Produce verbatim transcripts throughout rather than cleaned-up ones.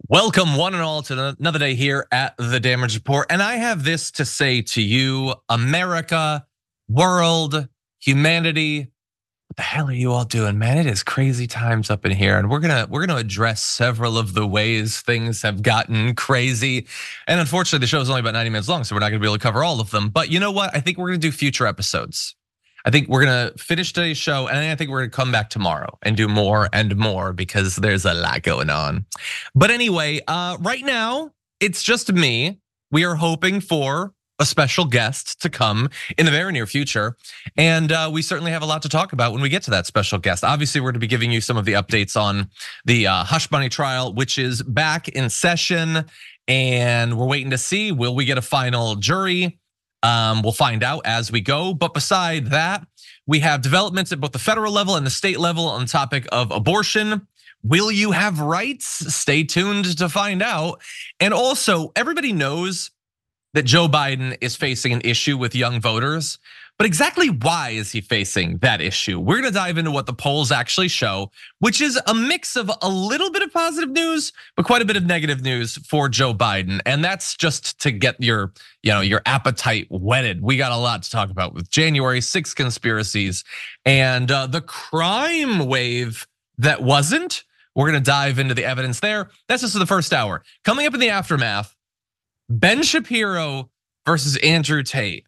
Welcome, one and all, to another day here at the Damage Report. And I have this to say to you, America, world, humanity. What the hell are you all doing, man? It is crazy times up in here, and we're gonna we're gonna address several of the ways things have gotten crazy. And unfortunately, the show is only about ninety minutes long, so we're not gonna be able to cover all of them. But you know what? I think we're gonna do future episodes. I think we're gonna finish today's show, and I think we're gonna come back tomorrow and do more and more because there's a lot going on. But anyway, uh, right now it's just me. We are hoping for a special guest to come in the very near future, and uh, we certainly have a lot to talk about when we get to that special guest. Obviously, we're going to be giving you some of the updates on the uh, hush money trial, which is back in session, and we're waiting to see, will we get a final jury? Um, we'll find out as we go. But beside that, we have developments at both the federal level and the state level on the topic of abortion. Will you have rights? Stay tuned to find out. And also, everybody knows that Joe Biden is facing an issue with young voters, but exactly why is he facing that issue? We're gonna dive into what the polls actually show, which is a mix of a little bit of positive news, but quite a bit of negative news for Joe Biden. And that's just to get your, you know, your appetite whetted. We got a lot to talk about with January sixth conspiracies and the crime wave that wasn't. We're gonna dive into the evidence there. That's just the first hour. Coming up in the aftermath, Ben Shapiro versus Andrew Tate.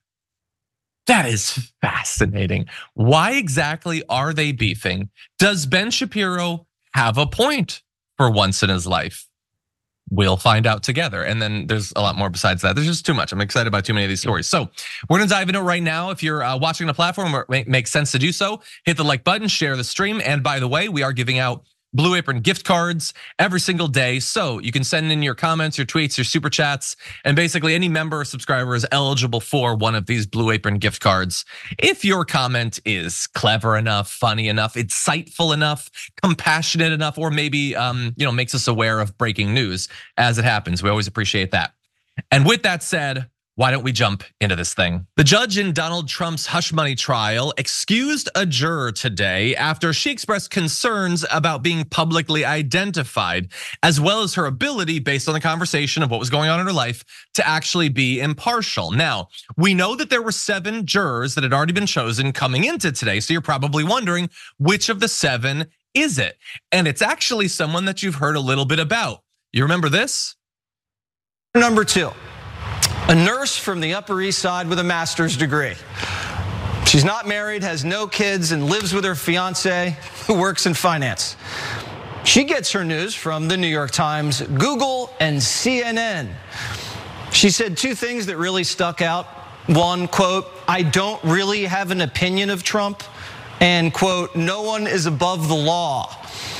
That is fascinating. Why exactly are they beefing? Does Ben Shapiro have a point for once in his life? We'll find out together. And then there's a lot more besides that. There's just too much. I'm excited about too many of these stories. So we're gonna dive into it right now. If you're watching on a platform where it makes sense to do so, hit the like button, share the stream. And by the way, we are giving out Blue Apron gift cards every single day. So you can send in your comments, your tweets, your super chats, and basically any member or subscriber is eligible for one of these Blue Apron gift cards. If your comment is clever enough, funny enough, insightful enough, compassionate enough, or maybe um, you know, makes us aware of breaking news as it happens. We always appreciate that. And with that said, why don't we jump into this thing? The judge in Donald Trump's hush money trial excused a juror today after she expressed concerns about being publicly identified, as well as her ability, based on the conversation of what was going on in her life, to actually be impartial. Now, we know that there were seven jurors that had already been chosen coming into today, so you're probably wondering which of the seven is it? And it's actually someone that you've heard a little bit about. You remember this? Number two. A nurse from the Upper East Side with a master's degree. She's not married, has no kids, and lives with her fiance who works in finance. She gets her news from the New York Times, Google, and C N N. She said two things that really stuck out. One, quote, I don't really have an opinion of Trump, and quote, no one is above the law.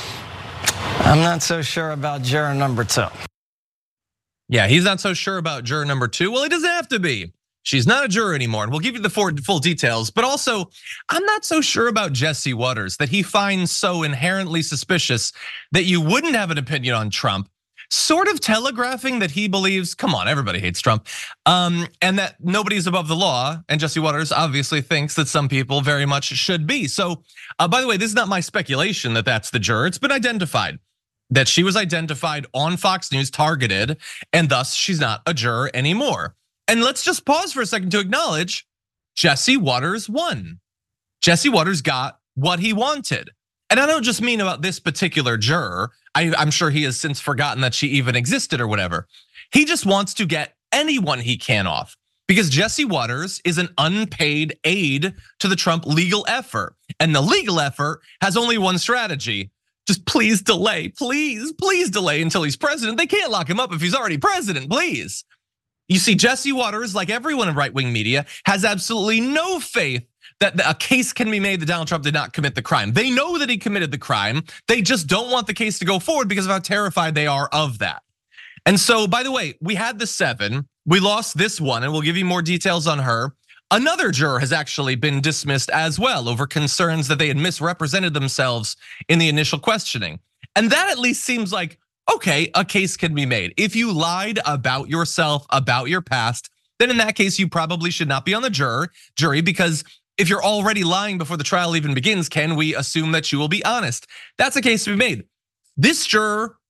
I'm not so sure about juror number two. Yeah, he's not so sure about juror number two. Well, he doesn't have to be. She's not a juror anymore, and we'll give you the full details. But also, I'm not so sure about Jesse Waters, that he finds so inherently suspicious that you wouldn't have an opinion on Trump, sort of telegraphing that he believes, come on, everybody hates Trump, um, and that nobody's above the law. And Jesse Waters obviously thinks that some people very much should be. So, uh, by the way, this is not my speculation that that's the juror. It's been identified that she was identified on Fox News, targeted, and thus she's not a juror anymore. And let's just pause for a second to acknowledge Jesse Waters won. Jesse Waters got what he wanted. And I don't just mean about this particular juror. I, I'm sure he has since forgotten that she even existed or whatever. He just wants to get anyone he can off, because Jesse Waters is an unpaid aide to the Trump legal effort. And the legal effort has only one strategy. Just please delay, please, please delay until he's president. They can't lock him up if he's already president, please. You see, Jesse Waters, like everyone in right-wing media, has absolutely no faith that a case can be made that Donald Trump did not commit the crime. They know that he committed the crime. They just don't want the case to go forward because of how terrified they are of that. And so, by the way, we had the seven. We lost this one, and we'll give you more details on her. Another juror has actually been dismissed as well over concerns that they had misrepresented themselves in the initial questioning. And that at least seems like, okay, a case can be made. If you lied about yourself, about your past, then in that case, you probably should not be on the juror jury, because if you're already lying before the trial even begins, can we assume that you will be honest? That's a case to be made. This juror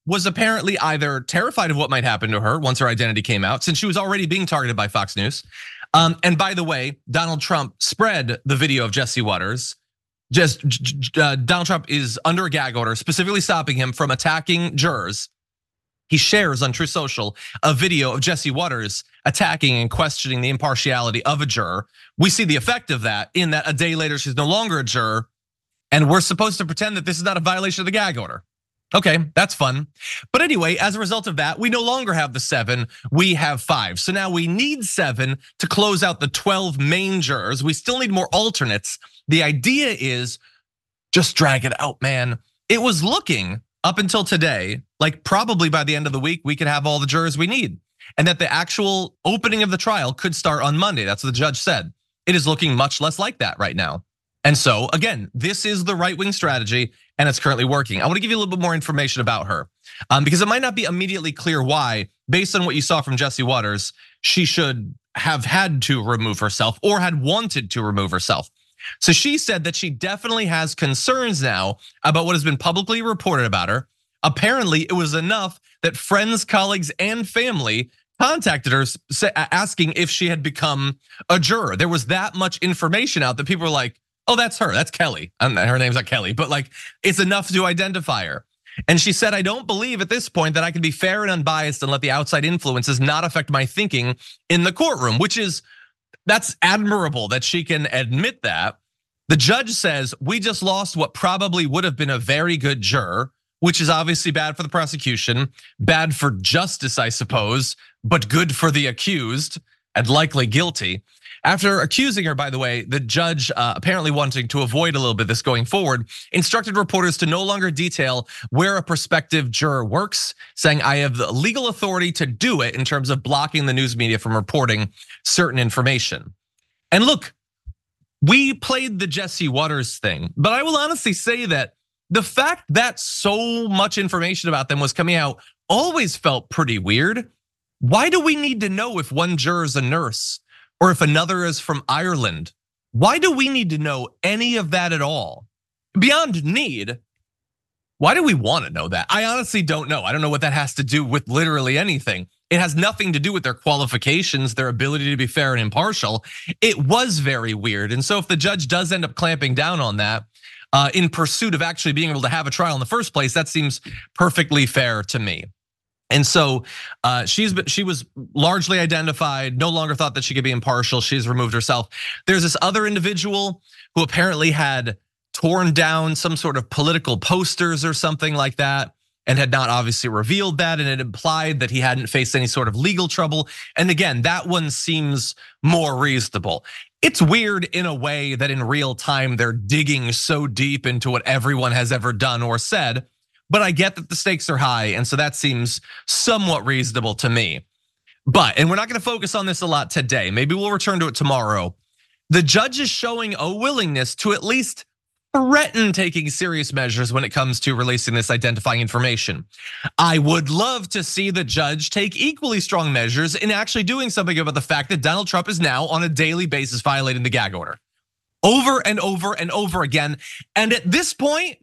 was apparently either terrified of what might happen to her once her identity came out, since she was already being targeted by Fox News. Um, and by the way, Donald Trump spread the video of Jesse Waters. Just uh, Donald Trump is under a gag order, specifically stopping him from attacking jurors. He shares on Truth Social a video of Jesse Waters attacking and questioning the impartiality of a juror. We see the effect of that in that a day later, she's no longer a juror, and we're supposed to pretend that this is not a violation of the gag order. Okay, that's fun. But anyway, as a result of that, we no longer have the seven, we have five. So now we need seven to close out the twelve main jurors. We still need more alternates. The idea is just drag it out, man. It was looking up until today, like probably by the end of the week, we could have all the jurors we need. And that the actual opening of the trial could start on Monday. That's what the judge said. It is looking much less like that right now. And so again, this is the right-wing strategy and it's currently working. I wanna give you a little bit more information about her um, because it might not be immediately clear why, based on what you saw from Jesse Waters, she should have had to remove herself or had wanted to remove herself. So she said that she definitely has concerns now about what has been publicly reported about her. Apparently, it was enough that friends, colleagues, and family contacted her asking if she had become a juror. There was that much information out that people were like, oh, that's her, that's Kelly. Her name's not Kelly, but like it's enough to identify her. And she said, I don't believe at this point that I can be fair and unbiased and let the outside influences not affect my thinking in the courtroom, which is, that's admirable that she can admit that. The judge says, we just lost what probably would have been a very good juror, which is obviously bad for the prosecution, bad for justice, I suppose, but good for the accused and likely guilty. After accusing her, by the way, the judge apparently wanting to avoid a little bit of this going forward, instructed reporters to no longer detail where a prospective juror works, saying I have the legal authority to do it in terms of blocking the news media from reporting certain information. And look, we played the Jesse Waters thing, but I will honestly say that the fact that so much information about them was coming out always felt pretty weird. Why do we need to know if one juror is a nurse or if another is from Ireland? Why do we need to know any of that at all? Beyond need, why do we want to know that? I honestly don't know. I don't know what that has to do with literally anything. It has nothing to do with their qualifications, their ability to be fair and impartial. It was very weird. And so if the judge does end up clamping down on that, Uh, in pursuit of actually being able to have a trial in the first place, that seems perfectly fair to me. And so uh, she's been, she was largely identified, no longer thought that she could be impartial. She's removed herself. There's this other individual who apparently had torn down some sort of political posters or something like that, and had not obviously revealed that, and it implied that he hadn't faced any sort of legal trouble. And again, that one seems more reasonable. It's weird in a way that in real time they're digging so deep into what everyone has ever done or said, but I get that the stakes are high, and so that seems somewhat reasonable to me. But, and we're not gonna focus on this a lot today, maybe we'll return to it tomorrow. The judge is showing a willingness to at least threaten taking serious measures when it comes to releasing this identifying information. I would love to see the judge take equally strong measures in actually doing something about the fact that Donald Trump is now on a daily basis violating the gag order over and over and over again. And at this point,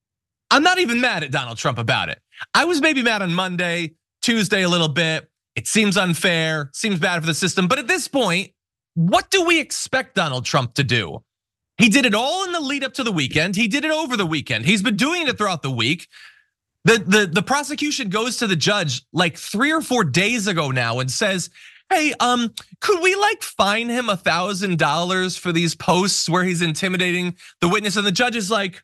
I'm not even mad at Donald Trump about it. I was maybe mad on Monday, Tuesday a little bit. It seems unfair, seems bad for the system. But at this point, what do we expect Donald Trump to do? He did it all in the lead up to the weekend. He did it over the weekend. He's been doing it throughout the week. The, the, the prosecution goes to the judge like three or four days ago now and says, hey, um, could we like fine him a thousand dollars for these posts where he's intimidating the witness? And the judge is like,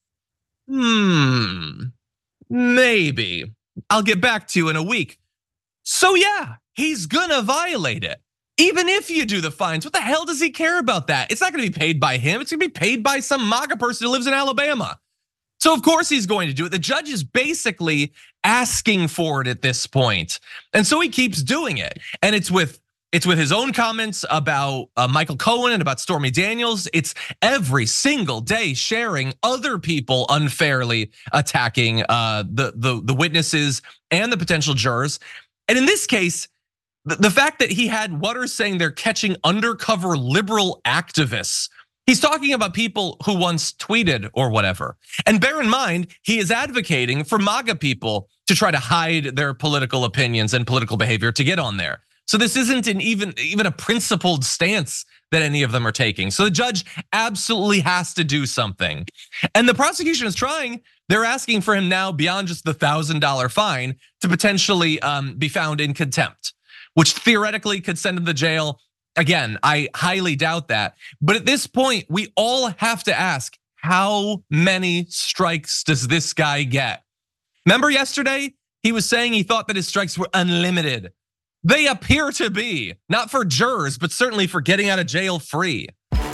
hmm, maybe. I'll get back to you in a week. So yeah, he's gonna violate it. Even if you do the fines, what the hell does he care about that? It's not gonna be paid by him, it's gonna be paid by some MAGA person who lives in Alabama. So of course he's going to do it. The judge is basically asking for it at this point. And so he keeps doing it. And it's with it's with his own comments about Michael Cohen and about Stormy Daniels. It's every single day sharing other people unfairly attacking the, the, the witnesses and the potential jurors. And in this case, the fact that he had Waters saying they're catching undercover liberal activists. He's talking about people who once tweeted or whatever. And bear in mind, he is advocating for MAGA people to try to hide their political opinions and political behavior to get on there. So this isn't an even, even a principled stance that any of them are taking. So the judge absolutely has to do something. And the prosecution is trying. They're asking for him now beyond just the one thousand dollar fine to potentially be found in contempt, which theoretically could send him to jail. Again, I highly doubt that. But at this point, we all have to ask, how many strikes does this guy get? Remember yesterday, he was saying he thought that his strikes were unlimited. They appear to be, not for jurors, but certainly for getting out of jail free.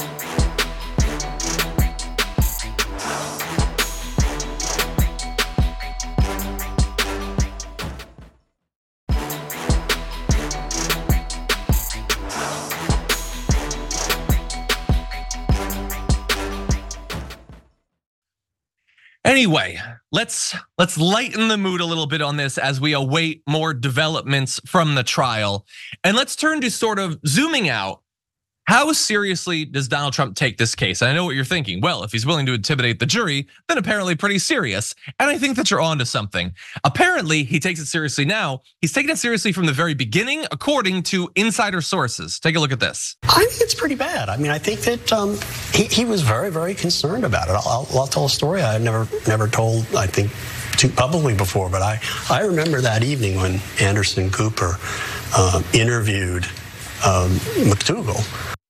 Anyway, let's let's lighten the mood a little bit on this as we await more developments from the trial. And let's turn to sort of zooming out. How seriously does Donald Trump take this case? And I know what you're thinking. Well, if he's willing to intimidate the jury, then apparently pretty serious. And I think that you're onto something. Apparently, he takes it seriously now. He's taken it seriously from the very beginning, according to insider sources. Take a look at this. I think it's pretty bad. I mean, I think that um, he, he was very, very concerned about it. I'll, I'll tell a story I've never, never told, I think, too publicly before. But I, I remember that evening when Anderson Cooper uh, interviewed um, McDougal.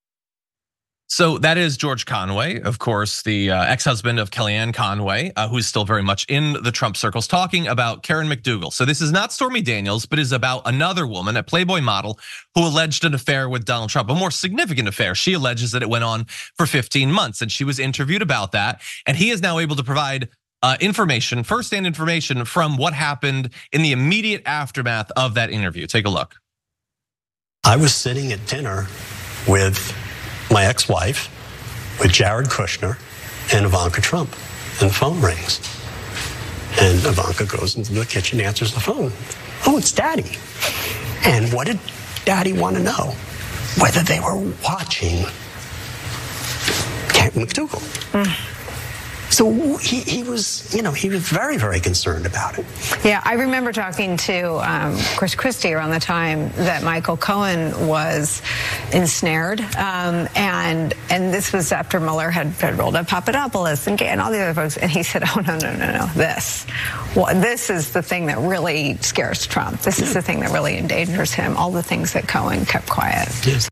So that is George Conway, of course, the ex-husband of Kellyanne Conway, who's still very much in the Trump circles, talking about Karen McDougal. So this is not Stormy Daniels, but is about another woman, a Playboy model, who alleged an affair with Donald Trump, a more significant affair. She alleges that it went on for fifteen months, and she was interviewed about that. And he is now able to provide information, firsthand information from what happened in the immediate aftermath of that interview. Take a look. I was sitting at dinner with my ex-wife, with Jared Kushner and Ivanka Trump, and the phone rings. And Ivanka goes into the kitchen, answers the phone. Oh, it's Daddy. And what did Daddy want to know? Whether they were watching Karen McDougal. Mm. So he, he was, you know, he was very, very concerned about it. Yeah, I remember talking to um, Chris Christie around the time that Michael Cohen was ensnared, um, and and this was after Mueller had, had rolled up Papadopoulos and, and all the other folks, and he said, "Oh no, no, no, no! This, well, this is the thing that really scares Trump. This is the thing that really endangers him. All the things that Cohen kept quiet." Yes.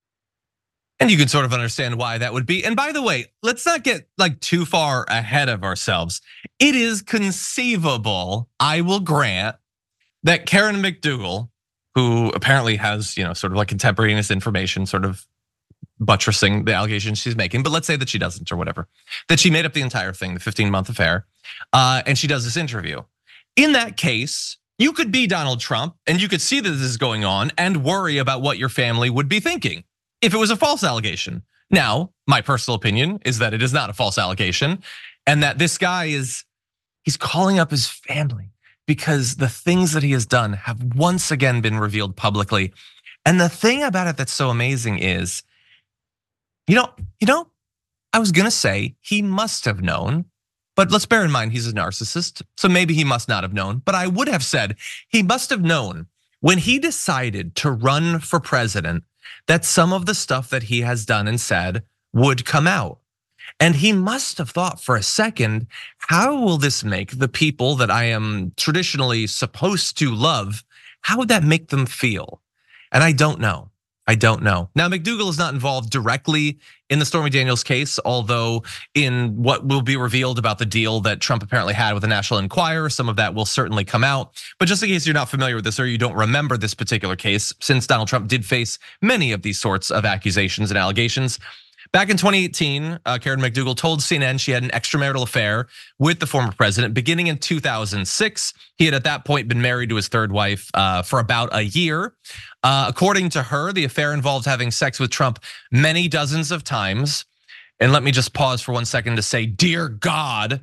And you can sort of understand why that would be. And by the way, let's not get like too far ahead of ourselves. It is conceivable, I will grant, that Karen McDougal, who apparently has, you know, sort of like contemporaneous information, sort of buttressing the allegations she's making, but let's say that she doesn't or whatever, that she made up the entire thing, the fifteen month affair, and she does this interview. In that case, you could be Donald Trump and you could see that this is going on and worry about what your family would be thinking if it was a false allegation. Now, my personal opinion is that it is not a false allegation, and that this guy is, he's calling up his family because the things that he has done have once again been revealed publicly. And the thing about it that's so amazing is, you know, you know, I was gonna say he must have known, but let's bear in mind he's a narcissist, so maybe he must not have known. But I would have said he must have known when he decided to run for president that some of the stuff that he has done and said would come out. And he must have thought for a second, how will this make the people that I am traditionally supposed to love, how would that make them feel? And I don't know. I don't know. Now, McDougal is not involved directly in the Stormy Daniels case, although in what will be revealed about the deal that Trump apparently had with the National Enquirer, some of that will certainly come out. But just in case you're not familiar with this or you don't remember this particular case, since Donald Trump did face many of these sorts of accusations and allegations, back in twenty eighteen, Karen McDougal told C N N she had an extramarital affair with the former president beginning in two thousand six. He had at that point been married to his third wife for about a year. According to her, the affair involved having sex with Trump many dozens of times. And let me just pause for one second to say, dear God.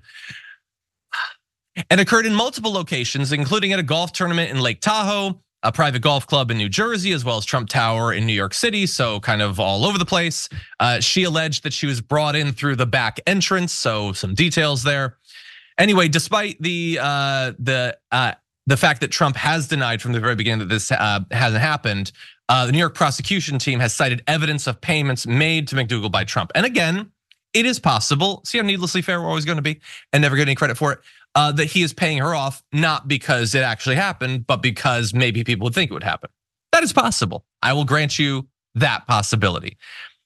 And occurred in multiple locations, including at a golf tournament in Lake Tahoe, a private golf club in New Jersey, as well as Trump Tower in New York City, so kind of all over the place. She alleged that she was brought in through the back entrance, so some details there. Anyway, despite the the the fact that Trump has denied from the very beginning that this uh, hasn't happened, uh, the New York prosecution team has cited evidence of payments made to McDougal by Trump. And again, it is possible, see how needlessly fair we're always gonna be and never get any credit for it, uh, that he is paying her off, not because it actually happened, but because maybe people would think it would happen. That is possible. I will grant you that possibility.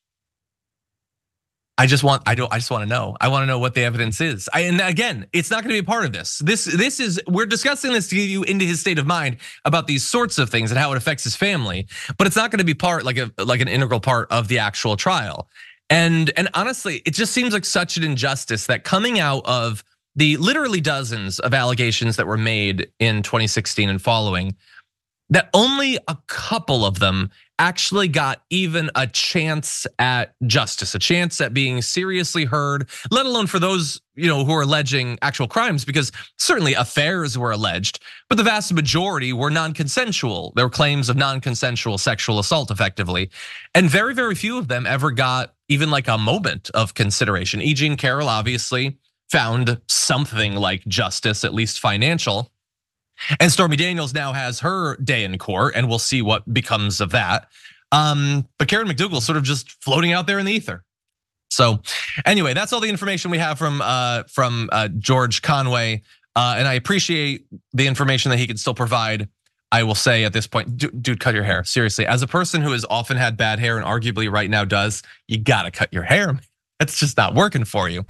I just want, I don't, I just want to know. I want to know what the evidence is. I, and again, it's not going to be a part of this. This, this is, we're discussing this to get you into his state of mind about these sorts of things and how it affects his family, but it's not going to be part, like a, like an integral part of the actual trial. And, and honestly, it just seems like such an injustice that coming out of the literally dozens of allegations that were made in twenty sixteen and following, that only a couple of them actually got even a chance at justice, a chance at being seriously heard, let alone for those, you know, who are alleging actual crimes, because certainly affairs were alleged, but the vast majority were non-consensual. There were claims of non-consensual sexual assault effectively. And very, very few of them ever got even like a moment of consideration. E. Jean Carroll obviously found something like justice, at least financial. And Stormy Daniels now has her day in court, and we'll see what becomes of that. Um, but Karen McDougal sort of just floating out there in the ether. So anyway, that's all the information we have from uh, from uh, George Conway, uh, and I appreciate the information that he can still provide. I will say at this point, dude, cut your hair. Seriously, as a person who has often had bad hair and arguably right now does, you gotta cut your hair. That's just not working for you.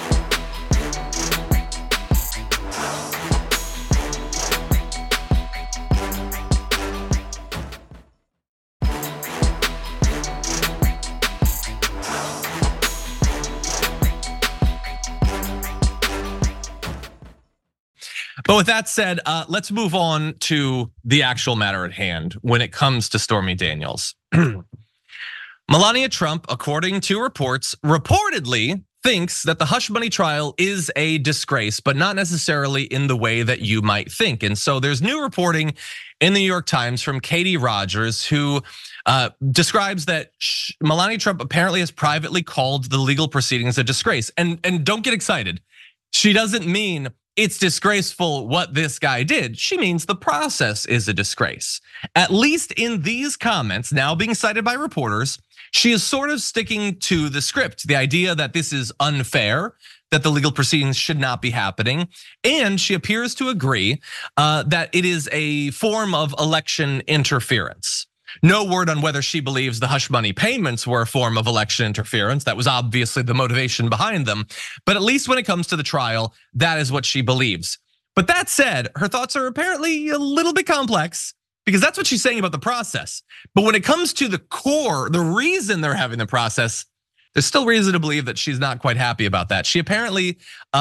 But with that said, uh, let's move on to the actual matter at hand when it comes to Stormy Daniels. Melania Trump, according to reports, reportedly thinks that the hush money trial is a disgrace, but not necessarily in the way that you might think. And so there's new reporting in the New York Times from Katie Rogers, who uh, describes that Melania Trump apparently has privately called the legal proceedings a disgrace. And, and don't get excited. She doesn't mean it's disgraceful what this guy did. She means the process is a disgrace. At least in these comments, now being cited by reporters, she is sort of sticking to the script, the idea that this is unfair, that the legal proceedings should not be happening. And she appears to agree that it is a form of election interference. No word on whether she believes the hush money payments were a form of election interference. That was obviously the motivation behind them. But at least when it comes to the trial, that is what she believes. But that said, her thoughts are apparently a little bit complex, because that's what she's saying about the process. But when it comes to the core, the reason they're having the process, there's still reason to believe that she's not quite happy about that. She apparently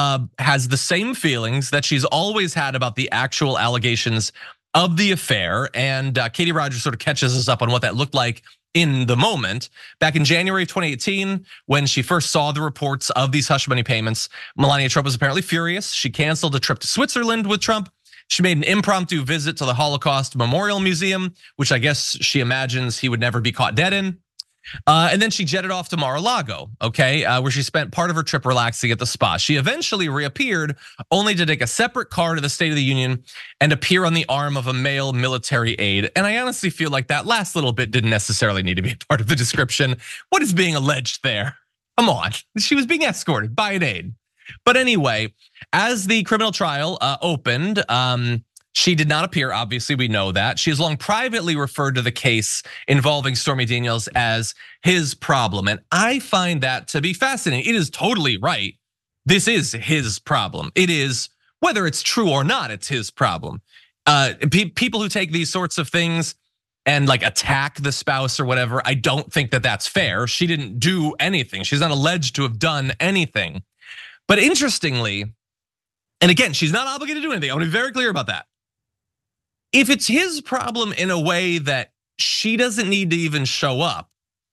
has the same feelings that she's always had about the actual allegations of the affair, and Katie Rogers sort of catches us up on what that looked like in the moment. Back in January of twenty eighteen, when she first saw the reports of these hush money payments, Melania Trump was apparently furious. She canceled a trip to Switzerland with Trump. She made an impromptu visit to the Holocaust Memorial Museum, which I guess she imagines he would never be caught dead in. Uh, and then she jetted off to Mar-a-Lago, okay, uh, where she spent part of her trip relaxing at the spa. She eventually reappeared, only to take a separate car to the State of the Union and appear on the arm of a male military aide. And I honestly feel like that last little bit didn't necessarily need to be a part of the description. What is being alleged there? Come on, she was being escorted by an aide. But anyway, as the criminal trial opened, um, she did not appear, obviously we know that. She has long privately referred to the case involving Stormy Daniels as his problem. And I find that to be fascinating. It is totally right. This is his problem. It is, whether it's true or not, it's his problem. Uh, people who take these sorts of things and like attack the spouse or whatever, I don't think that that's fair. She didn't do anything. She's not alleged to have done anything. But interestingly, and again, she's not obligated to do anything. I want to be very clear about that. If it's his problem in a way that she doesn't need to even show up,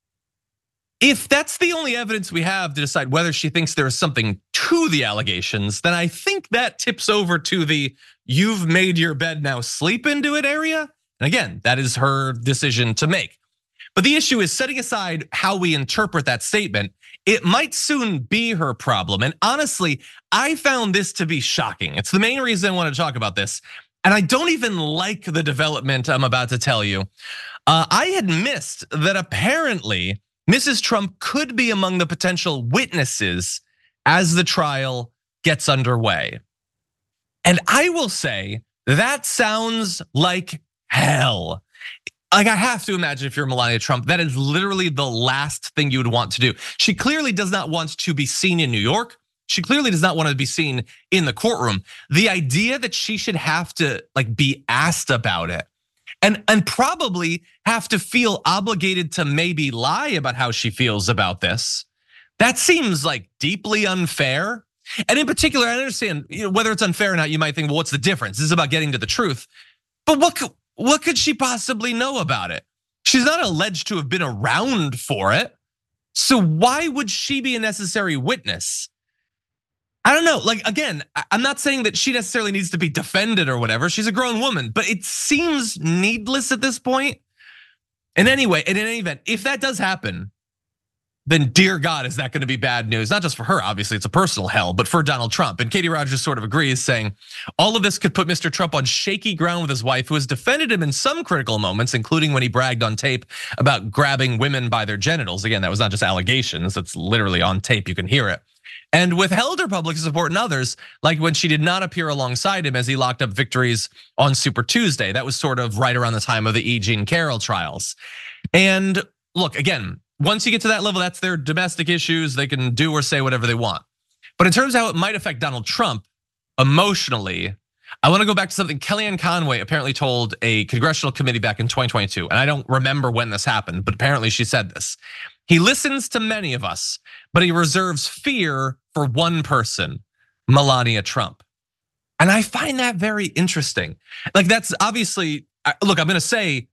if that's the only evidence we have to decide whether she thinks there is something to the allegations, then I think that tips over to the you've made your bed, now sleep into it area. And again, that is her decision to make. But the issue is, setting aside how we interpret that statement, it might soon be her problem. And honestly, I found this to be shocking. It's the main reason I want to talk about this. And I don't even like the development I'm about to tell you. Uh, I had missed that apparently Missus Trump could be among the potential witnesses as the trial gets underway. And I will say that sounds like hell. Like, I have to imagine if you're Melania Trump, that is literally the last thing you would want to do. She clearly does not want to be seen in New York. She clearly does not want to be seen in the courtroom. The idea that she should have to like be asked about it and, and probably have to feel obligated to maybe lie about how she feels about this, that seems like deeply unfair. And in particular, I understand, you know, whether it's unfair or not, you might think, well, what's the difference? This is about getting to the truth. But what could, what could she possibly know about it? She's not alleged to have been around for it. So why would she be a necessary witness? I don't know, like, again, I'm not saying that she necessarily needs to be defended or whatever. She's a grown woman, but it seems needless at this point. And anyway, and in any event, if that does happen, then dear God, is that gonna be bad news? Not just for her, obviously, it's a personal hell, but for Donald Trump. And Katie Rogers sort of agrees, saying, all of this could put Mister Trump on shaky ground with his wife, who has defended him in some critical moments, including when he bragged on tape about grabbing women by their genitals. Again, that was not just allegations, that's literally on tape, you can hear it. And withheld her public support in others, like when she did not appear alongside him as he locked up victories on Super Tuesday. That was sort of right around the time of the E. Jean Carroll trials. And look, again, once you get to that level, that's their domestic issues. They can do or say whatever they want. But in terms of how it might affect Donald Trump emotionally, I want to go back to something Kellyanne Conway apparently told a congressional committee back in twenty twenty-two. And I don't remember when this happened, but apparently she said this. He listens to many of us, but he reserves fear for one person, Melania Trump. And I find that very interesting. Like, that's obviously, look, I'm gonna say,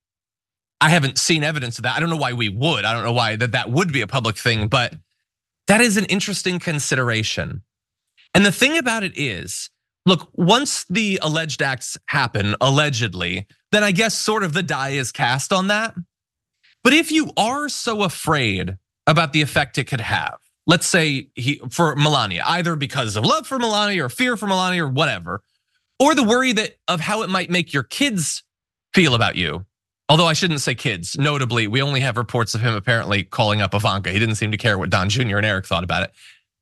I haven't seen evidence of that. I don't know why we would. I don't know why that that would be a public thing, but that is an interesting consideration. And the thing about it is, look, once the alleged acts happen, allegedly, then I guess sort of the die is cast on that. But if you are so afraid about the effect it could have, let's say he for Melania, either because of love for Melania or fear for Melania or whatever, or the worry that of how it might make your kids feel about you. Although I shouldn't say kids, notably, we only have reports of him apparently calling up Ivanka. He didn't seem to care what Don Junior and Eric thought about it.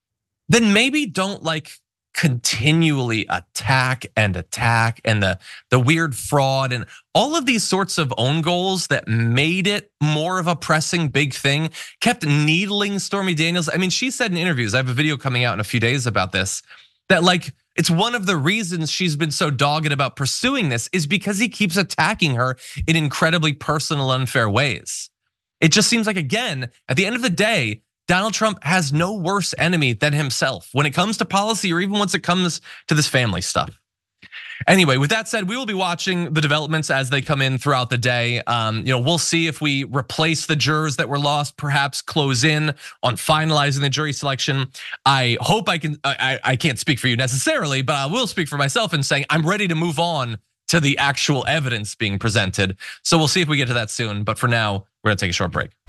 Then maybe don't like continually attack and attack and the, the weird fraud and all of these sorts of own goals that made it more of a pressing big thing, kept needling Stormy Daniels. I mean, she said in interviews, I have a video coming out in a few days about this, that like, it's one of the reasons she's been so dogged about pursuing this is because he keeps attacking her in incredibly personal, unfair ways. It just seems like, again, at the end of the day, Donald Trump has no worse enemy than himself when it comes to policy or even once it comes to this family stuff. Anyway, with that said, we will be watching the developments as they come in throughout the day. Um, you know, we'll see if we replace the jurors that were lost, perhaps close in on finalizing the jury selection. I hope I can, I, I can't speak for you necessarily, but I will speak for myself in saying I'm ready to move on to the actual evidence being presented. So we'll see if we get to that soon. But for now, we're gonna take a short break.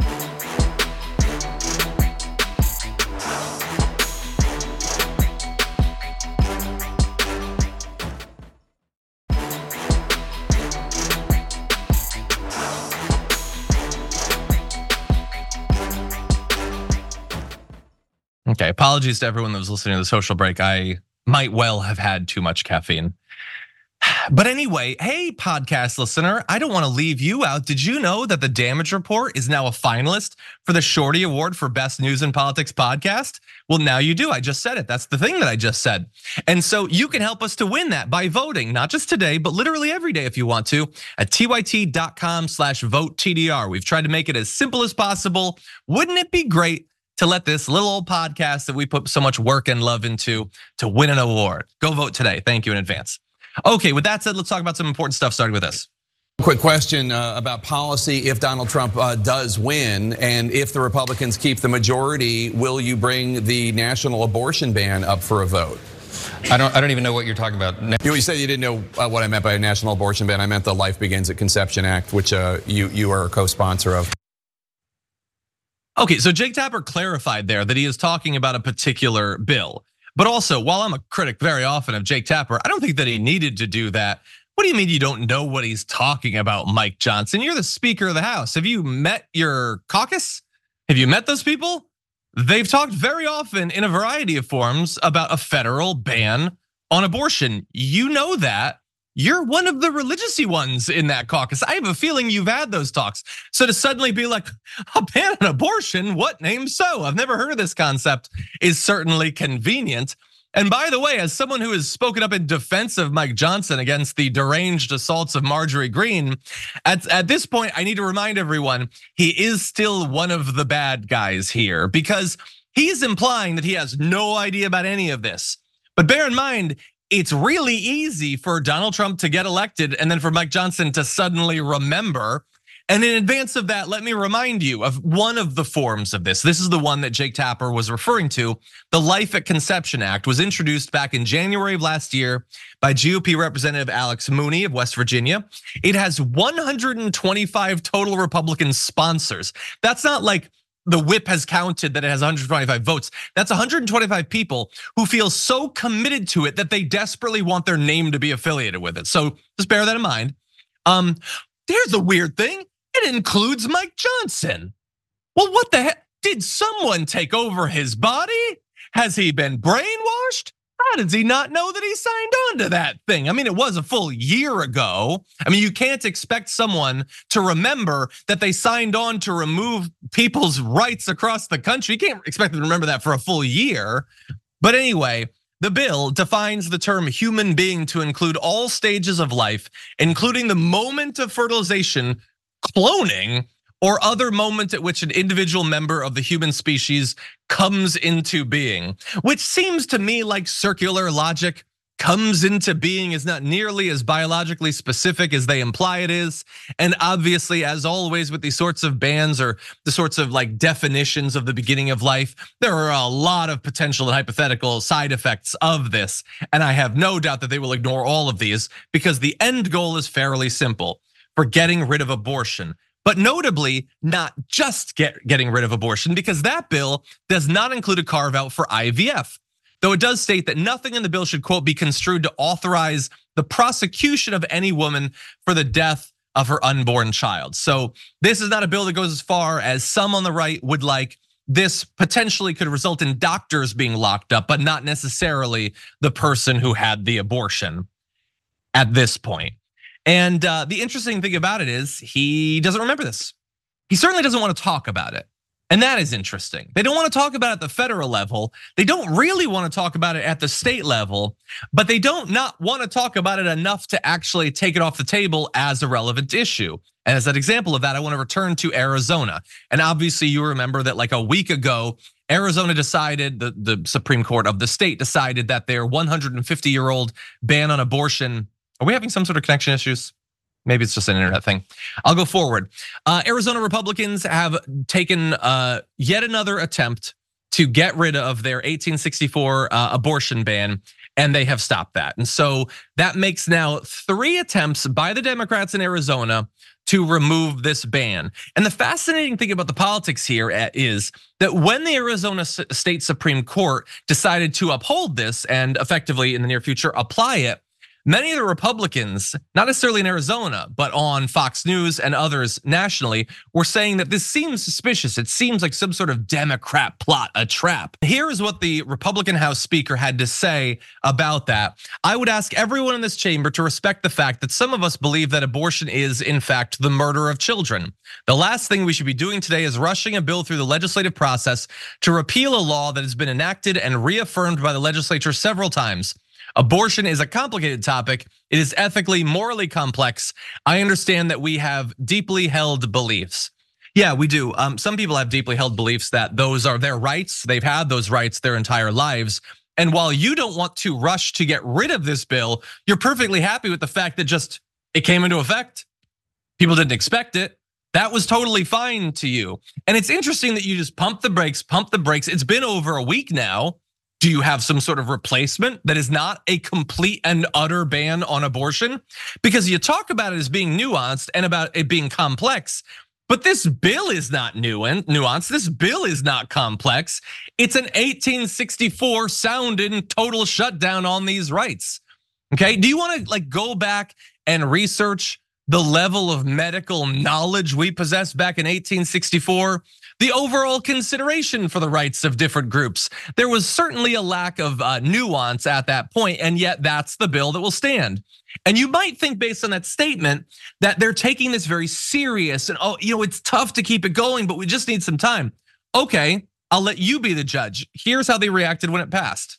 Okay, apologies to everyone that was listening to the social break. I might well have had too much caffeine. But anyway, hey, podcast listener, I don't want to leave you out. Did you know that The Damage Report is now a finalist for the Shorty Award for Best News and Politics Podcast? Well, now you do. I just said it. That's the thing that I just said. And so you can help us to win that by voting, not just today, but literally every day if you want to, at T Y T dot com slash vote T D R. We've tried to make it as simple as possible. Wouldn't it be great to let this little old podcast that we put so much work and love into to win an award? Go vote today. Thank you in advance. Okay, with that said, let's talk about some important stuff, starting with this. Quick question about policy. If Donald Trump does win and if the Republicans keep the majority, will you bring the national abortion ban up for a vote? I don't I don't even know what you're talking about. You said you didn't know what I meant by a national abortion ban. I meant the Life Begins at Conception Act, which you, you are a co-sponsor of. Okay, so Jake Tapper clarified there that he is talking about a particular bill. But also, while I'm a critic very often of Jake Tapper, I don't think that he needed to do that What do you mean you don't know what he's talking about, Mike Johnson? You're the Speaker of the House. Have you met your caucus? Have you met those people? They've talked very often in a variety of forms about a federal ban on abortion. You know that. You're one of the religious-y ones in that caucus. I have a feeling you've had those talks. So to suddenly be like, a ban on abortion, what name so? I've never heard of this concept, is certainly convenient. And by the way, as someone who has spoken up in defense of Mike Johnson against the deranged assaults of Marjorie Greene, at, at this point, I need to remind everyone, he is still one of the bad guys here because he's implying that he has no idea about any of this. But bear in mind, it's really easy for Donald Trump to get elected and then for Mike Johnson to suddenly remember. And in advance of that, let me remind you of one of the forms of this. This is the one that Jake Tapper was referring to. The Life at Conception Act was introduced back in January of last year by G O P Representative Alex Mooney of West Virginia. It has one hundred twenty-five total Republican sponsors. That's not like the whip has counted that it has one hundred twenty-five votes. That's one hundred twenty-five people who feel so committed to it that they desperately want their name to be affiliated with it. So just bear that in mind. Um, here's the weird thing. It includes Mike Johnson. Well, what the heck? Did someone take over his body? Has he been brainwashed? How does he not know that he signed on to that thing? I mean, it was a full year ago. I mean, you can't expect someone to remember that they signed on to remove people's rights across the country. You can't expect them to remember that for a full year. But anyway, the bill defines the term human being to include all stages of life, including the moment of fertilization, cloning, or other moment at which an individual member of the human species comes into being, which seems to me like circular logic. Comes into being is not nearly as biologically specific as they imply it is. And obviously, as always with these sorts of bans or the sorts of like definitions of the beginning of life, there are a lot of potential and hypothetical side effects of this. And I have no doubt that they will ignore all of these because the end goal is fairly simple: for getting rid of abortion. But notably, not just get, getting rid of abortion, because that bill does not include a carve out for I V F. Though it does state that nothing in the bill should, quote, be construed to authorize the prosecution of any woman for the death of her unborn child. So this is not a bill that goes as far as some on the right would like. This potentially could result in doctors being locked up, but not necessarily the person who had the abortion at this point. And the interesting thing about it is he doesn't remember this. He certainly doesn't want to talk about it. And that is interesting. They don't want to talk about it at the federal level. They don't really want to talk about it at the state level, but they don't not want to talk about it enough to actually take it off the table as a relevant issue. And as an example of that, I want to return to Arizona. And obviously you remember that like a week ago, Arizona decided, the, the Supreme Court of the state decided that their one hundred fifty year old ban on abortion. Are we having some sort of connection issues? Maybe it's just an internet thing. I'll go forward. Uh, Arizona Republicans have taken uh, yet another attempt to get rid of their eighteen sixty-four uh, abortion ban, and they have stopped that. And so that makes now three attempts by the Democrats in Arizona to remove this ban. And the fascinating thing about the politics here is that when the Arizona State Supreme Court decided to uphold this and effectively in the near future apply it, many of the Republicans, not necessarily in Arizona, but on Fox News and others nationally, were saying that this seems suspicious. It seems like some sort of Democrat plot, a trap. Here is what the Republican House Speaker had to say about that. I would ask everyone in this chamber to respect the fact that some of us believe that abortion is, in fact, the murder of children. The last thing we should be doing today is rushing a bill through the legislative process to repeal a law that has been enacted and reaffirmed by the legislature several times. Abortion is a complicated topic. It is ethically, morally complex. I understand that we have deeply held beliefs. Yeah, we do. Um, some people have deeply held beliefs that those are their rights. They've had those rights their entire lives. And while you don't want to rush to get rid of this bill, you're perfectly happy with the fact that just it came into effect. People didn't expect it. That was totally fine to you. And it's interesting that you just pump the brakes, pump the brakes. It's been over a week now. Do you have some sort of replacement that is not a complete and utter ban on abortion? Because you talk about it as being nuanced and about it being complex, but this bill is not nuanced. This bill is not complex. It's an eighteen sixty-four sounding total shutdown on these rights. Okay, do you want to like go back and research the level of medical knowledge we possessed back in eighteen sixty-four, the overall consideration for the rights of different groups, there was certainly a lack of nuance at that point, and yet that's the bill that will stand. And you might think based on that statement that they're taking this very serious and, oh, you know, it's tough to keep it going, but we just need some time. Okay, I'll let you be the judge. Here's how they reacted when it passed.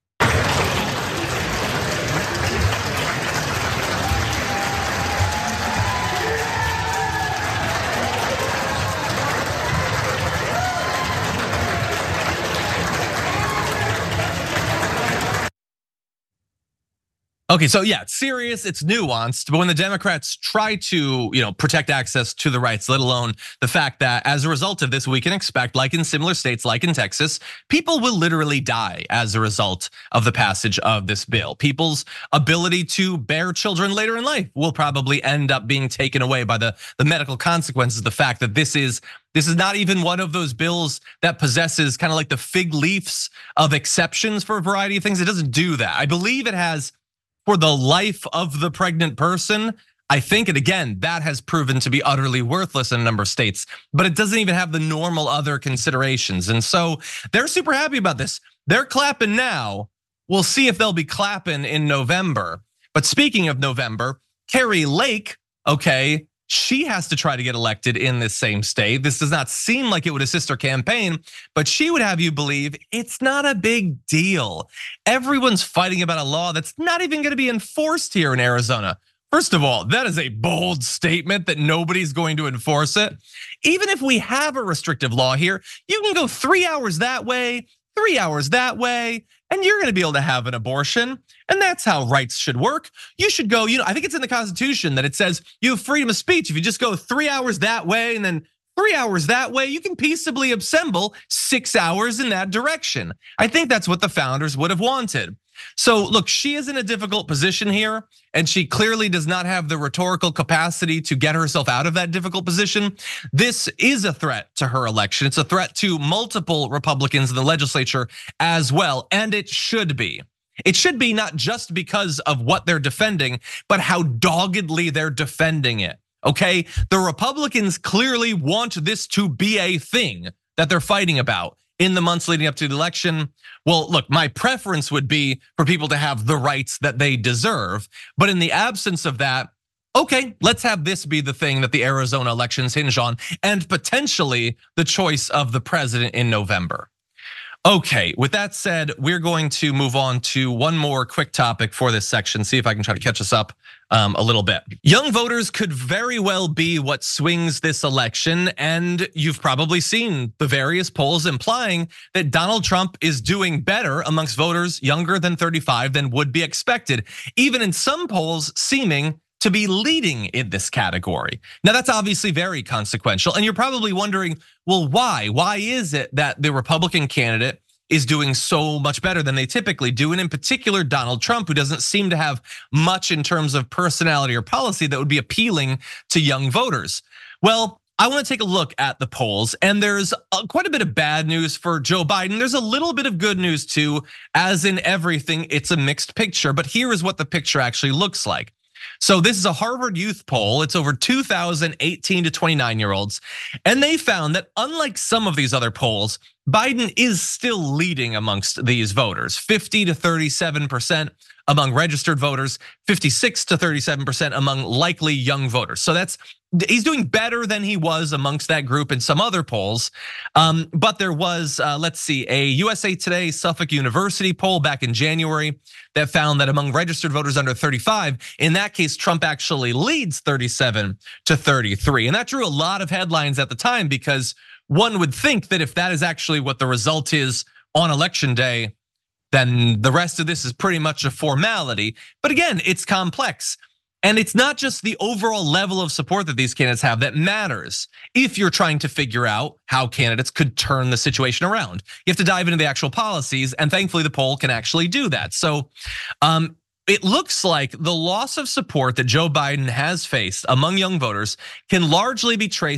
Okay, so yeah, it's serious, it's nuanced, but when the Democrats try to, you know, protect access to the rights, let alone the fact that as a result of this, we can expect, like in similar states, like in Texas, people will literally die as a result of the passage of this bill. People's ability to bear children later in life will probably end up being taken away by the, the medical consequences, the fact that this is This is not even one of those bills that possesses kind of like the fig leaves of exceptions for a variety of things. It doesn't do that. I believe it has for the life of the pregnant person. I think, and again, that has proven to be utterly worthless in a number of states, but it doesn't even have the normal other considerations. And so they're super happy about this. They're clapping now. We'll see if they'll be clapping in November. But speaking of November, Kari Lake, okay, she has to try to get elected in this same state. This does not seem like it would assist her campaign, but she would have you believe it's not a big deal. Everyone's fighting about a law that's not even gonna be enforced here in Arizona. First of all, that is a bold statement that nobody's going to enforce it. Even if we have a restrictive law here, you can go three hours that way, three hours that way, and you're gonna be able to have an abortion. And that's how rights should work. You should go, you know, I think it's in the Constitution that it says you have freedom of speech. If you just go three hours that way and then three hours that way, you can peaceably assemble six hours in that direction. I think that's what the founders would have wanted. So look, she is in a difficult position here, and she clearly does not have the rhetorical capacity to get herself out of that difficult position. This is a threat to her election. It's a threat to multiple Republicans in the legislature as well, and it should be. It should be not just because of what they're defending, but how doggedly they're defending it, okay? The Republicans clearly want this to be a thing that they're fighting about in the months leading up to the election. Well, look, my preference would be for people to have the rights that they deserve. But in the absence of that, okay, let's have this be the thing that the Arizona elections hinge on, and potentially the choice of the president in November. Okay, with that said, we're going to move on to one more quick topic for this section, see if I can try to catch us up a little bit. Young voters could very well be what swings this election, and you've probably seen the various polls implying that Donald Trump is doing better amongst voters younger than thirty-five than would be expected, even in some polls seeming to be leading in this category. Now that's obviously very consequential, and you're probably wondering, well, why? Why is it that the Republican candidate is doing so much better than they typically do? And in particular, Donald Trump, who doesn't seem to have much in terms of personality or policy that would be appealing to young voters. Well, I want to take a look at the polls, and there's quite a bit of bad news for Joe Biden. There's a little bit of good news too. As in everything, it's a mixed picture, but here is what the picture actually looks like. So this is a Harvard Youth poll. It's over two thousand eighteen to twenty-nine year olds. And they found that unlike some of these other polls, Biden is still leading amongst these voters, fifty to thirty-seven percent among registered voters, fifty-six to thirty-seven percent among likely young voters. So that's, he's doing better than he was amongst that group in some other polls. Um, but there was, uh, let's see, a U S A Today Suffolk University poll back in January that found that among registered voters under thirty-five, in that case, Trump actually leads thirty-seven to thirty-three. And that drew a lot of headlines at the time, because one would think that if that is actually what the result is on election day, then the rest of this is pretty much a formality. But again, it's complex. And it's not just the overall level of support that these candidates have that matters if you're trying to figure out how candidates could turn the situation around. You have to dive into the actual policies, and thankfully the poll can actually do that. So um, it looks like the loss of support that Joe Biden has faced among young voters can largely be traced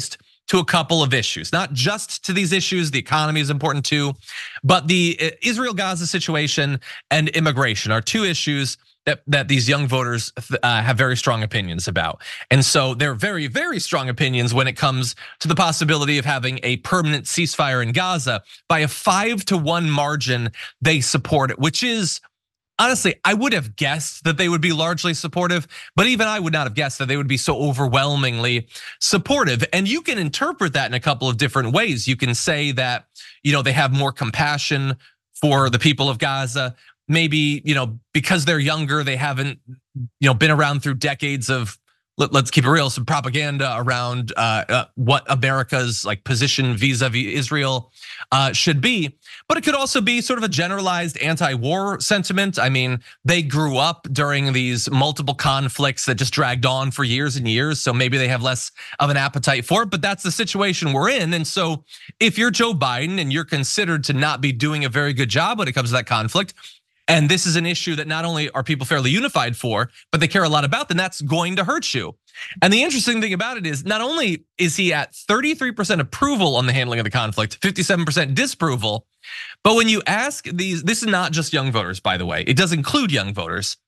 to a couple of issues, not just to these issues. The economy is important too, but the Israel-Gaza situation and immigration are two issues that, that these young voters uh, have very strong opinions about. And so they're very, very strong opinions when it comes to the possibility of having a permanent ceasefire in Gaza. By a five to one margin, they support it, which is, honestly, I would have guessed that they would be largely supportive, but even I would not have guessed that they would be so overwhelmingly supportive. And you can interpret that in a couple of different ways. You can say that, you know, they have more compassion for the people of Gaza. Maybe, you know, because they're younger, they haven't, you know, been around through decades of, let's keep it real, some propaganda around what America's like position vis-a-vis Israel should be. But it could also be sort of a generalized anti-war sentiment. I mean, they grew up during these multiple conflicts that just dragged on for years and years. So maybe they have less of an appetite for it, but that's the situation we're in. And so if you're Joe Biden and you're considered to not be doing a very good job when it comes to that conflict, and this is an issue that not only are people fairly unified for, but they care a lot about, then that's going to hurt you. And the interesting thing about it is not only is he at thirty-three percent approval on the handling of the conflict, fifty-seven percent disapproval, but when you ask these, this is not just young voters, by the way, it does include young voters.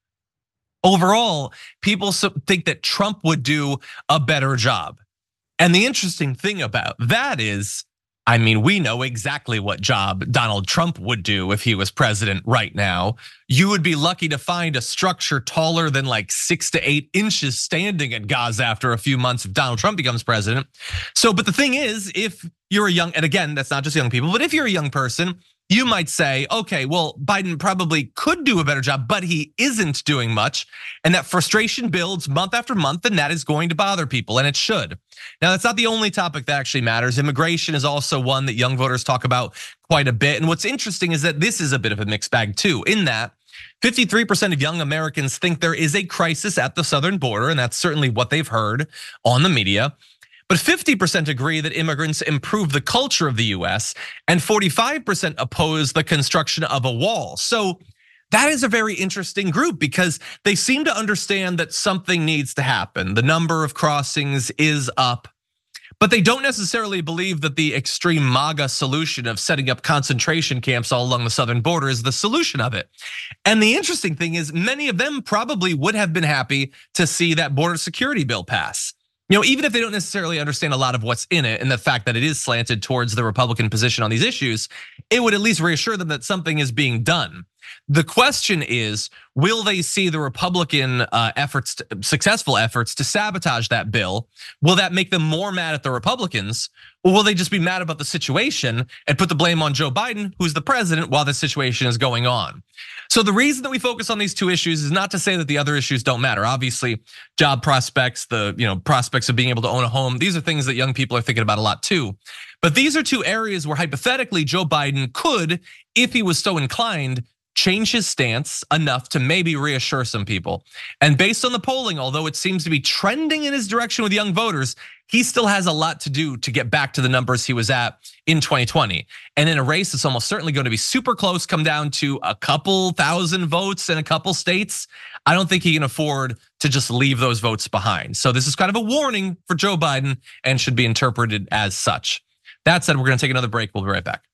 Overall, people think that Trump would do a better job. And the interesting thing about that is, I mean, we know exactly what job Donald Trump would do if he was president right now. You would be lucky to find a structure taller than like six to eight inches standing in Gaza after a few months if Donald Trump becomes president. So, but the thing is, if you're a young, and again, that's not just young people, but if you're a young person, you might say, okay, well, Biden probably could do a better job, but he isn't doing much. And that frustration builds month after month, and that is going to bother people, and it should. Now, that's not the only topic that actually matters. Immigration is also one that young voters talk about quite a bit. And what's interesting is that this is a bit of a mixed bag too, in that fifty-three percent of young Americans think there is a crisis at the southern border, and that's certainly what they've heard on the media. But fifty percent agree that immigrants improve the culture of the U S, and forty-five percent oppose the construction of a wall. So that is a very interesting group because they seem to understand that something needs to happen. The number of crossings is up, but they don't necessarily believe that the extreme MAGA solution of setting up concentration camps all along the southern border is the solution of it. And the interesting thing is many of them probably would have been happy to see that border security bill pass. You know, even if they don't necessarily understand a lot of what's in it and the fact that it is slanted towards the Republican position on these issues, it would at least reassure them that something is being done. The question is, will they see the Republican efforts, successful efforts to sabotage that bill? Will that make them more mad at the Republicans? Or will they just be mad about the situation and put the blame on Joe Biden, who's the president, while the situation is going on? So the reason that we focus on these two issues is not to say that the other issues don't matter. Obviously, job prospects, the you know prospects of being able to own a home, these are things that young people are thinking about a lot too. But these are two areas where hypothetically Joe Biden could, if he was so inclined, change his stance enough to maybe reassure some people. And based on the polling, although it seems to be trending in his direction with young voters, he still has a lot to do to get back to the numbers he was at in twenty twenty. And in a race that's almost certainly going to be super close, come down to a couple thousand votes in a couple states, I don't think he can afford to just leave those votes behind. So this is kind of a warning for Joe Biden and should be interpreted as such. That said, we're gonna take another break. We'll be right back.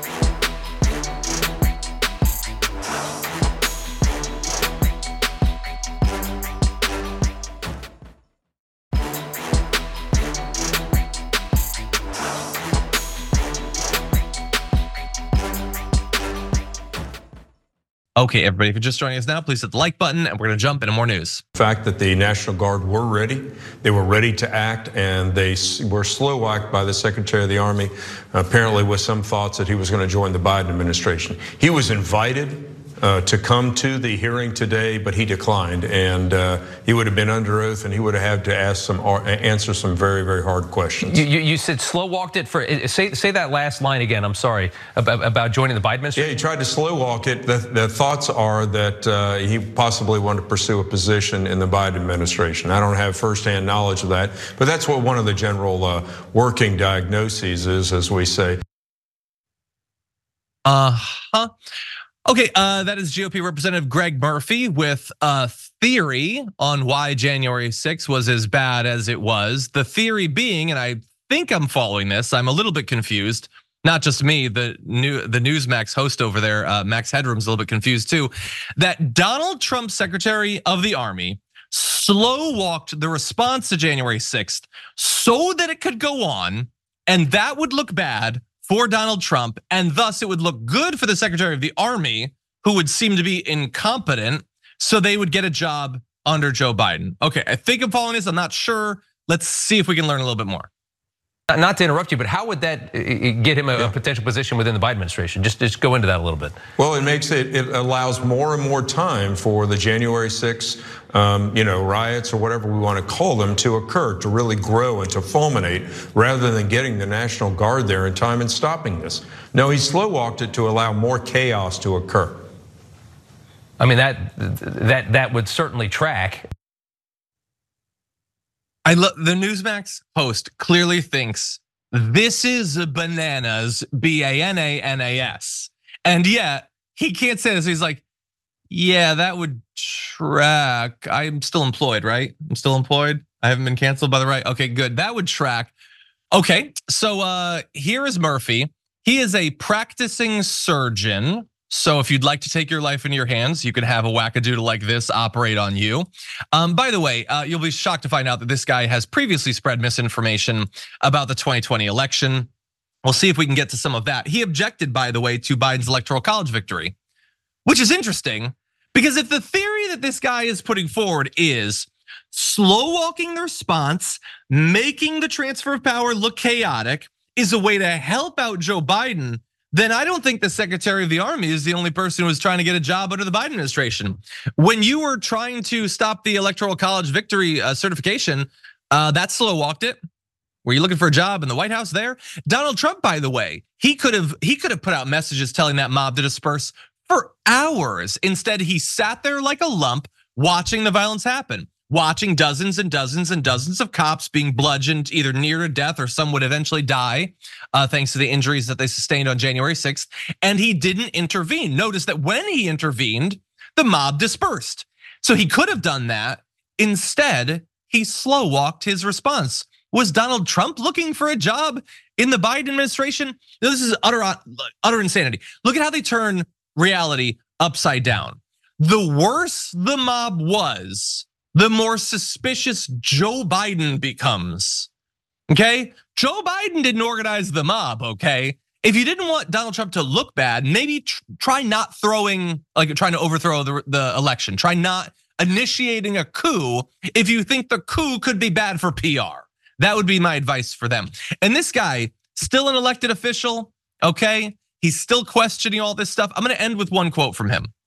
Okay, everybody, if you're just joining us now, please hit the like button and we're gonna jump into more news. The fact that the National Guard were ready, they were ready to act, and they were slow-walked by the Secretary of the Army, apparently with some thoughts that he was gonna join the Biden administration. He was invited to come to the hearing today, but he declined, and he would have been under oath, and he would have had to ask some, answer some very, very hard questions. You, you said slow walked it for say say that last line again. I'm sorry about, about joining the Biden administration. Yeah, he tried to slow walk it. The, the thoughts are that uh, he possibly wanted to pursue a position in the Biden administration. I don't have firsthand knowledge of that, but that's what one of the general uh, working diagnoses is, as we say. Uh huh. Okay, uh, that is G O P Representative Greg Murphy with a theory on why January sixth was as bad as it was. The theory being, and I think I'm following this. I'm a little bit confused. Not just me, the new the Newsmax host over there, uh, Max Headroom's a little bit confused too. That Donald Trump, Secretary of the Army, slow walked the response to January sixth so that it could go on, and that would look bad for Donald Trump, and thus it would look good for the Secretary of the Army, who would seem to be incompetent, so they would get a job under Joe Biden. Okay, I think I'm following this, I'm not sure. Let's see if we can learn a little bit more. Not to interrupt you, but how would that get him a yeah. potential position within the Biden administration? Just, just go into that a little bit. Well, it makes it, it allows more and more time for the January sixth, um, you know, riots or whatever we want to call them to occur, to really grow and to fulminate, rather than getting the National Guard there in time and stopping this. No, he slow walked it to allow more chaos to occur. I mean, that that that would certainly track. I love the Newsmax host clearly thinks this is bananas, B A N A N A S. And yet he can't say this. He's like, yeah, that would track. I'm still employed, right? I'm still employed. I haven't been canceled by the right. Okay, good. That would track. Okay, so uh, here is Murphy. He is a practicing surgeon. So if you'd like to take your life into your hands, you can have a wackadoodle like this operate on you. Um, by the way, uh, you'll be shocked to find out that this guy has previously spread misinformation about the twenty twenty election. We'll see if we can get to some of that. He objected, by the way, to Biden's electoral college victory, which is interesting because if the theory that this guy is putting forward is slow walking the response, making the transfer of power look chaotic, is a way to help out Joe Biden, then I don't think the Secretary of the Army is the only person who is trying to get a job under the Biden administration. When you were trying to stop the electoral college victory certification, that slow walked it. Were you looking for a job in the White House there? Donald Trump, by the way, he could have he could have put out messages telling that mob to disperse for hours. Instead, he sat there like a lump watching the violence happen, watching dozens and dozens and dozens of cops being bludgeoned either near to death or some would eventually die uh, thanks to the injuries that they sustained on January sixth. And he didn't intervene. Notice that when he intervened, the mob dispersed. So he could have done that. Instead, he slow walked his response. Was Donald Trump looking for a job in the Biden administration? No, this is utter, utter insanity. Look at how they turn reality upside down. The worse the mob was, the more suspicious Joe Biden becomes, okay? Joe Biden didn't organize the mob, okay? If you didn't want Donald Trump to look bad, maybe try not throwing, like trying to overthrow the, the election. Try not initiating a coup if you think the coup could be bad for P R. That would be my advice for them. And this guy, still an elected official, okay? He's still questioning all this stuff. I'm gonna end with one quote from him.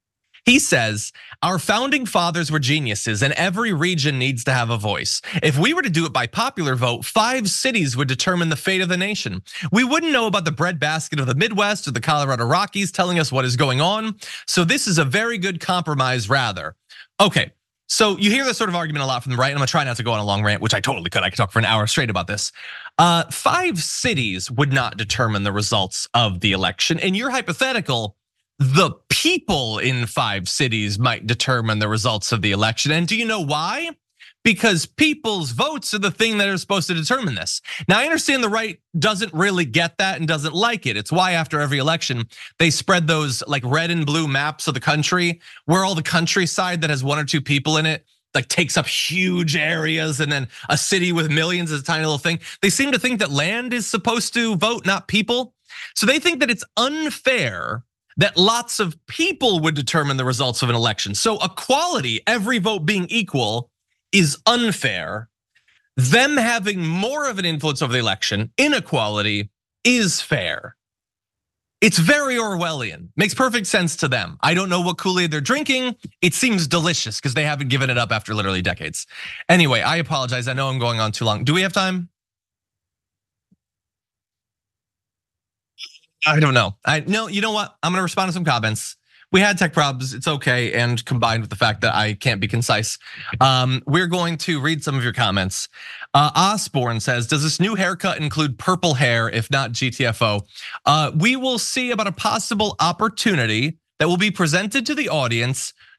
He says, our founding fathers were geniuses and every region needs to have a voice. If we were to do it by popular vote, five cities would determine the fate of the nation. We wouldn't know about the breadbasket of the Midwest or the Colorado Rockies telling us what is going on. So this is a very good compromise rather. Okay, so you hear this sort of argument a lot from the right, and I'm gonna try not to go on a long rant, which I totally could. I could talk for an hour straight about this. Uh, five cities would not determine the results of the election. And you're hypothetical, the people in five cities might determine the results of the election. And do you know why? Because people's votes are the thing that are supposed to determine this. Now, I understand the right doesn't really get that and doesn't like it. It's why after every election, they spread those like red and blue maps of the country where all the countryside that has one or two people in it like takes up huge areas, and then a city with millions is a tiny little thing. They seem to think that land is supposed to vote, not people. So they think that it's unfair that lots of people would determine the results of an election. So equality, every vote being equal, is unfair. Them having more of an influence over the election, inequality, is fair. It's very Orwellian, makes perfect sense to them. I don't know what Kool-Aid they're drinking. It seems delicious because they haven't given it up after literally decades. Anyway, I apologize, I know I'm going on too long. Do we have time? I don't know. I no, you know what? I'm gonna respond to some comments. We had tech problems, it's okay, and combined with the fact that I can't be concise, um, we're going to read some of your comments. Uh, Osborne says, does this new haircut include purple hair, if not G T F O? Uh, we will see about a possible opportunity that will be presented to the audience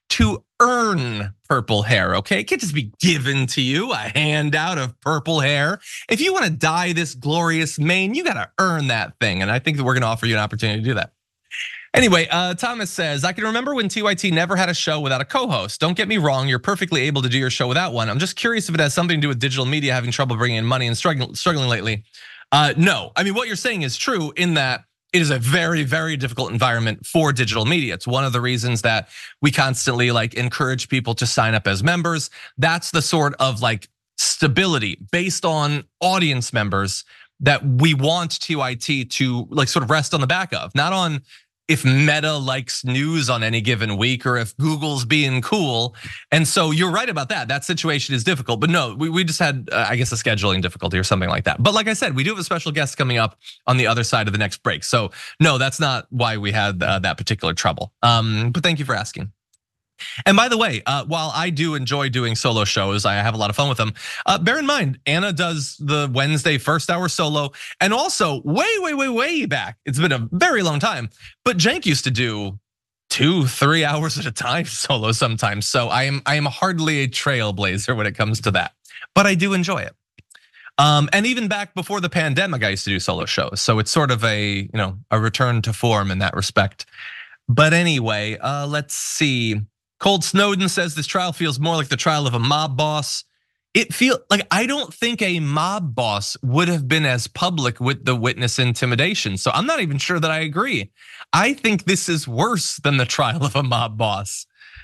to earn purple hair, okay? It can't just be given to you, a handout of purple hair. If you wanna dye this glorious mane, you gotta earn that thing. And I think that we're gonna offer you an opportunity to do that. Anyway, uh, Thomas says, I can remember when T Y T never had a show without a co-host. Don't get me wrong, you're perfectly able to do your show without one. I'm just curious if it has something to do with digital media having trouble bringing in money and struggling, struggling lately. Uh, no, I mean, what you're saying is true in that it is a very, very difficult environment for digital media. It's one of the reasons that we constantly like encourage people to sign up as members. That's the sort of like stability based on audience members that we want T Y T to like sort of rest on the back of, not on if Meta likes news on any given week or if Google's being cool. And so you're right about that. That situation is difficult, but no, we, we just had, uh, I guess, a scheduling difficulty or something like that. But like I said, we do have a special guest coming up on the other side of the next break. So no, that's not why we had uh, that particular trouble. Um, but thank you for asking. And by the way, uh, while I do enjoy doing solo shows, I have a lot of fun with them. Uh, bear in mind, Anna does the Wednesday first hour solo, and also way, way, way, way back. It's been a very long time, but Cenk used to do two, three hours at a time solo sometimes. So I am, I am hardly a trailblazer when it comes to that, but I do enjoy it. Um, and even back before the pandemic, I used to do solo shows. So it's sort of a, you know, a return to form in that respect. But anyway, uh, let's see. Cold Snowden says this trial feels more like the trial of a mob boss. It feel like I don't think a mob boss would have been as public with the witness intimidation. So I'm not even sure that I agree. I think this is worse than the trial of a mob boss.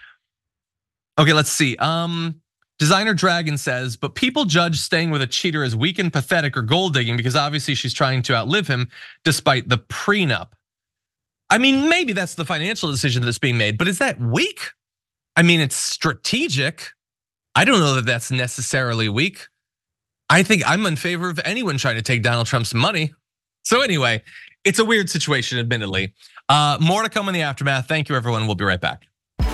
Okay, let's see. Um, Designer Dragon says, but people judge staying with a cheater as weak and pathetic or gold digging because obviously she's trying to outlive him despite the prenup. I mean, maybe that's the financial decision that's being made, but is that weak? I mean, it's strategic. I don't know that that's necessarily weak. I think I'm in favor of anyone trying to take Donald Trump's money. So anyway, it's a weird situation, admittedly. Uh, more to come in the aftermath. Thank you, everyone. We'll be right back.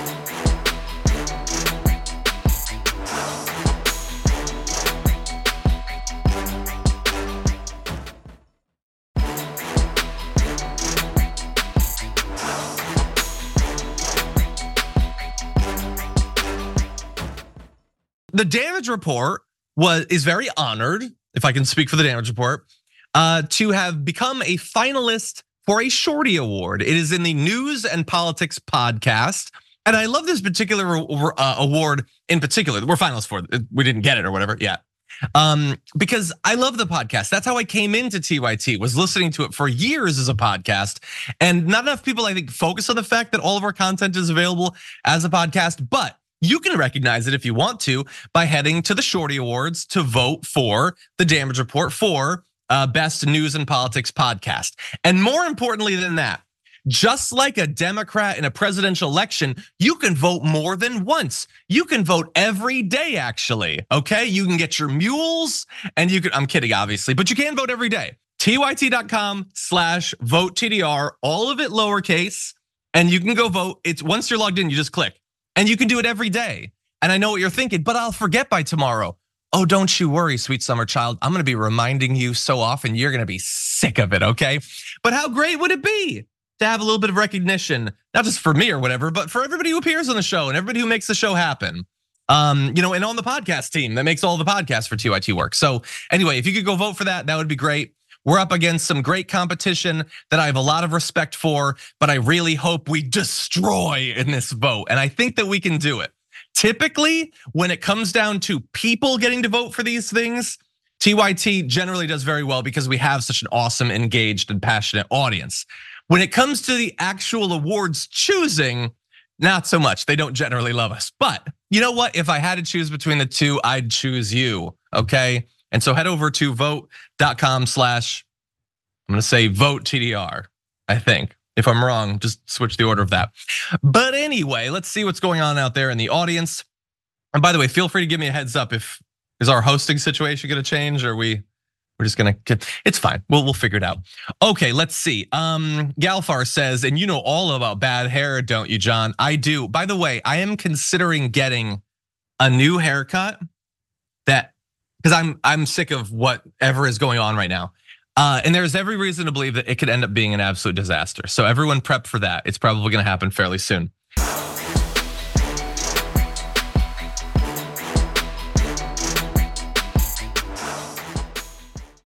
The Damage Report was is very honored, if I can speak for the Damage Report, uh, to have become a finalist for a Shorty Award. It is in the News and Politics podcast, and I love this particular uh, award in particular. We're finalists for it. We didn't get it or whatever yet, um, because I love the podcast. That's how I came into T Y T. Was listening to it for years as a podcast, and not enough people I think focus on the fact that all of our content is available as a podcast, but you can recognize it if you want to by heading to the Shorty Awards to vote for the Damage Report for Best News and Politics Podcast. And more importantly than that, just like a Democrat in a presidential election, you can vote more than once. You can vote every day, actually, okay? You can get your mules and you can, I'm kidding, obviously, but you can vote every day. T Y T dot com slash vote T D R, all of it lowercase, and you can go vote. It's once you're logged in, you just click. And you can do it every day. And I know what you're thinking, but I'll forget by tomorrow. Oh, don't you worry, sweet summer child. I'm gonna be reminding you so often, you're gonna be sick of it, okay? But how great would it be to have a little bit of recognition, not just for me or whatever, but for everybody who appears on the show and everybody who makes the show happen. Um, you know, and on the podcast team that makes all the podcasts for T Y T work. So anyway, if you could go vote for that, that would be great. We're up against some great competition that I have a lot of respect for, but I really hope we destroy in this vote. And I think that we can do it. Typically, when it comes down to people getting to vote for these things, T Y T generally does very well because we have such an awesome, engaged, and passionate audience. When it comes to the actual awards choosing, not so much. They don't generally love us. But you know what? If I had to choose between the two, I'd choose you, okay? And so head over to vote dot com slash, I'm gonna say vote T D R, I think. If I'm wrong, just switch the order of that. But anyway, let's see what's going on out there in the audience. And by the way, feel free to give me a heads up if, is our hosting situation gonna change or we, we're just gonna, it's fine, we'll, we'll figure it out. Okay, let's see. Um, Galfar says, and you know all about bad hair, don't you, John? I do. By the way, I am considering getting a new haircut that, because I'm I'm sick of whatever is going on right now. Uh, and there's every reason to believe that it could end up being an absolute disaster. So everyone prep for that. It's probably gonna happen fairly soon.